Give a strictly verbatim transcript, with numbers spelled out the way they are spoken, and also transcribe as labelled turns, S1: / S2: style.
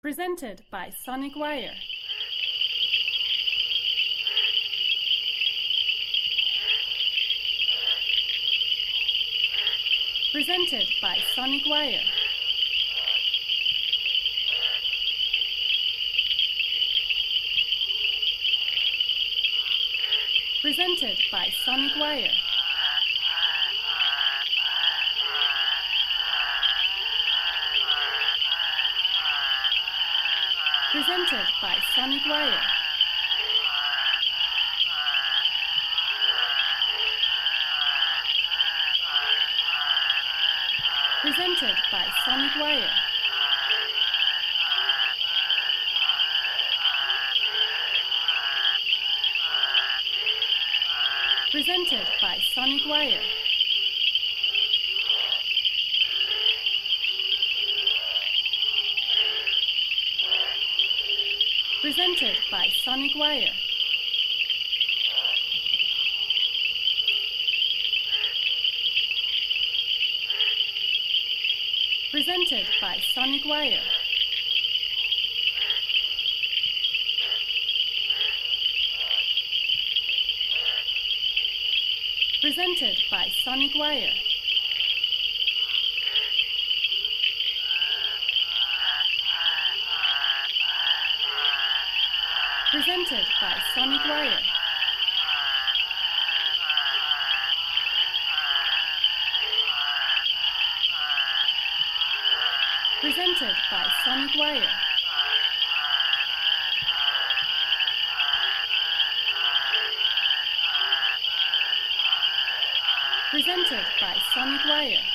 S1: Presented by Sonic Wire. Presented by Sonic Wire. Presented by Sonic Wire. Presented by Sonic Wire. Presented by Sonic Wire. Presented by Sonic Wire. Presented by Sonic Wire. Presented by Sonic Wire. Presented by Sonic Wire. Presented by Sonic Wire. Presented by Sonic Wire. Presented by Sonic Wire.